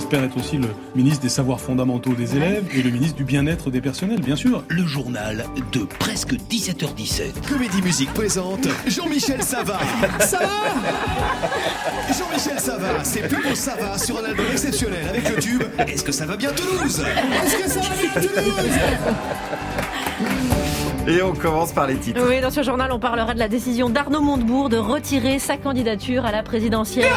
j'espère être aussi le ministre des savoirs fondamentaux des élèves et le ministre du bien-être des personnels, bien sûr. Le journal de presque 17h17. Comédie Musique présente Jean-Michel Savard. Ça va Jean-Michel Savard, c'est Pubon Savard sur un album exceptionnel avec le tube Est-ce que ça va bien Toulouse? Est-ce que ça va bien Toulouse? Et on commence par les titres. Oui, dans ce journal, on parlera de la décision d'Arnaud Montebourg de retirer sa candidature à la présidentielle.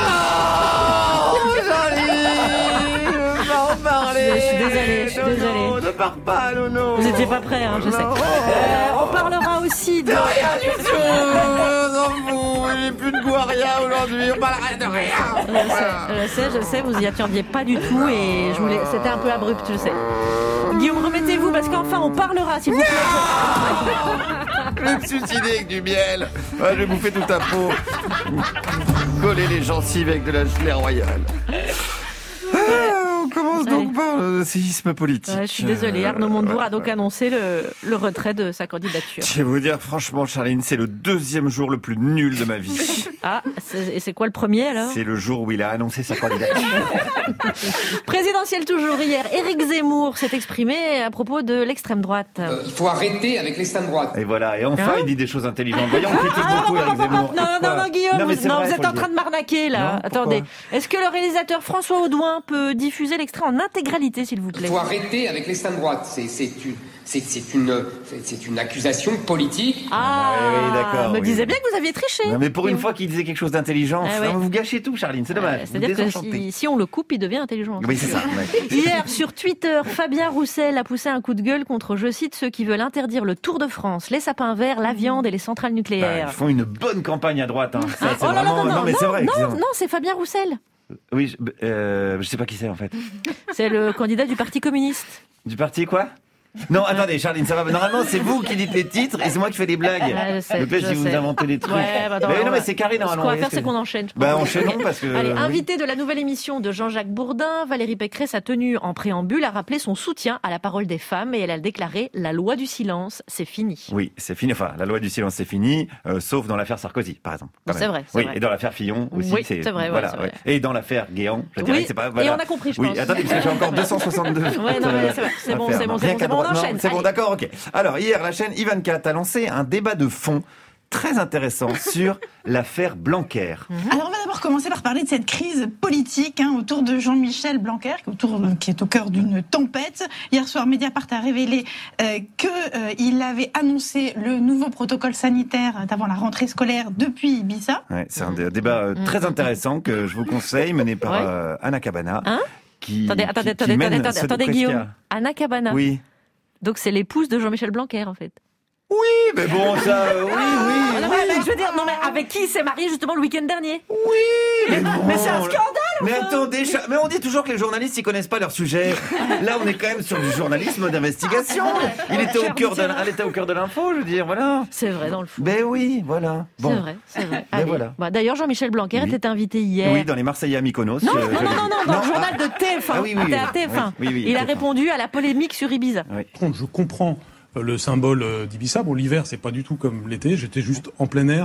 En parler. Je suis désolée. Ne pars pas, Nono. Vous n'étiez pas prêts, je sais. On parlera aussi de... Rien du tout. J'ai plus de goût à rien aujourd'hui. On parlera de rien. Je sais, vous y attendiez pas du tout et c'était un peu abrupt, je sais. Guillaume, remettez-vous parce qu'enfin on parlera, s'il vous plaît. Je vais me suicider avec du miel. Je vais bouffer toute ta peau. Coller les gencives avec de la gelée royale. On commence donc par le séisme politique. Je suis désolée, Arnaud Montebourg a donc annoncé le retrait de sa candidature. Je vais vous dire, franchement, Charline, c'est le deuxième jour le plus nul de ma vie. Ah, et c'est quoi le premier alors? C'est le jour où il a annoncé sa candidature. Présidentielle toujours hier, Éric Zemmour s'est exprimé à propos de l'extrême droite. Il faut arrêter avec l'extrême droite. Et voilà, et enfin il dit des choses intelligentes. Voyons, on critique beaucoup Éric Zemmour. Non, Guillaume, non, vous êtes en train de m'arnaquer là. Non, attendez, est-ce que le réalisateur François Audouin peut diffuser l'extrait en intégralité, s'il vous plaît? Il faut arrêter avec l'extrême droite. C'est une accusation politique. Oui, d'accord. Me disait bien que vous aviez triché. Non, mais pour une fois qu'il disait quelque chose d'intelligent, vous gâchez tout, Charline, c'est dommage. C'est-à-dire que si on le coupe, il devient intelligent. Oui, c'est ça. Ouais. Hier, sur Twitter, Fabien Roussel a poussé un coup de gueule contre, je cite, ceux qui veulent interdire le Tour de France, les sapins verts, la viande et les centrales nucléaires. Ils font une bonne campagne à droite. Ça, c'est vraiment... Non, mais c'est vrai. Non, c'est Fabien Roussel. Oui, je sais pas qui c'est en fait. C'est le candidat du Parti communiste. Du parti quoi? Non, attendez, Charline, ça va. Normalement, c'est vous qui dites les titres et c'est moi qui fais les blagues. Le pire, si vous inventez des trucs. Non, mais c'est carré normalement. Ce qu'on va faire, c'est qu'on enchaîne. Enchaînons parce que. Allez, invité de la nouvelle émission de Jean-Jacques Bourdin, Valérie Pécresse a tenu en préambule à rappeler son soutien à la parole des femmes et elle a déclaré la loi du silence, c'est fini. Oui, c'est fini. Enfin, la loi du silence, c'est fini, sauf dans l'affaire Sarkozy, par exemple. C'est vrai. Oui, et dans l'affaire Fillon aussi. Oui, c'est vrai. Voilà. Ouais. Et dans l'affaire Guéant, je dirais que c'est pas. Voilà. Et on a compris, je pense. Oui, attendez, parce que j'ai encore 262. Ouais, non, mais c'est bon, on enchaîne. C'est bon, d'accord. Ok. Alors, hier, la chaîne Ivanka a lancé un débat de fond très intéressant sur l'affaire Blanquer. Alors, on va d'abord commencer par parler de cette crise politique autour de Jean-Michel Blanquer, qui est au cœur d'une tempête. Hier soir, Mediapart a révélé qu'il avait annoncé le nouveau protocole sanitaire d'avant la rentrée scolaire depuis Ibiza. Ouais, c'est un débat très intéressant que je vous conseille, mené par Anna Cabana. Attendez, Guillaume. Anna Cabana. Oui. Donc c'est l'épouse de Jean-Michel Blanquer, en fait. Oui, mais bon, ça, oui. Mais je veux dire, non, mais avec qui il s'est marié justement le week-end dernier? Oui, mais c'est un scandale. Mais attendez, mais on dit toujours que les journalistes ils connaissent pas leur sujet. Là, on est quand même sur du journalisme d'investigation. Il était au cœur de l'info, je veux dire, voilà. C'est vrai dans le fond. Ben oui, voilà. Bon. C'est vrai. Ben voilà. D'ailleurs, Jean-Michel Blanquer était invité hier. Oui, dans les Marseillais à Mykonos. Non, dans le journal de TF1. C'était à TF1. Il a répondu à la polémique sur Ibiza. Je comprends le symbole d'Ibiza. Bon, l'hiver, c'est pas du tout comme l'été. J'étais juste en plein air.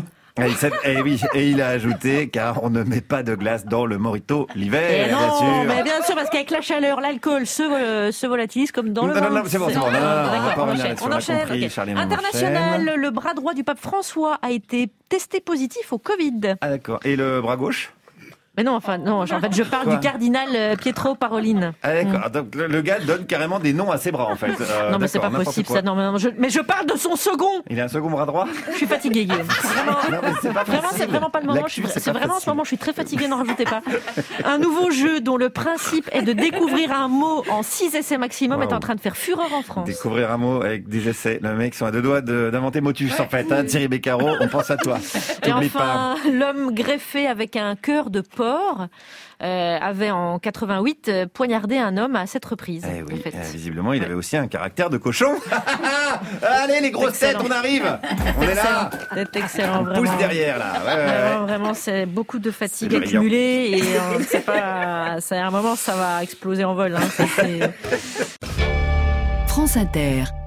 Et il a ajouté, car on ne met pas de glace dans le mojito l'hiver, bien sûr. Mais bien sûr, parce qu'avec la chaleur, l'alcool se volatilise comme dans le vin. Non, c'est bon. D'accord, on enchaîne. International, le bras droit du pape François a été testé positif au Covid. Ah d'accord. Et le bras gauche? Mais non, en fait, je parle du cardinal Pietro Parolin. Ah, d'accord. Donc, le gars donne carrément des noms à ses bras, en fait. Non, mais c'est pas possible, ça. Non, mais je parle de son second. Il a un second bras droit? Je suis fatiguée, Guillaume. Vraiment, c'est vraiment pas le moment. C'est vraiment en ce moment, je suis très fatiguée, n'en rajoutez pas. Un nouveau jeu dont le principe est de découvrir un mot en 6 essais maximum est en train de faire fureur en France. Découvrir un mot avec des essais. Le mec sont à 2 doigts d'inventer Motus, en fait. Thierry Beccaro, on pense à toi. Et enfin, l'homme greffé avec un cœur de porc avait en 88 poignardé un homme à 7 reprises. Oui, en fait. Visiblement, il avait aussi un caractère de cochon. Allez, les grosses têtes, on arrive. On est là. C'est excellent, vraiment. Pousse derrière, là. Vraiment, c'est beaucoup de fatigue accumulée et c'est à un moment, ça va exploser en vol. France Inter.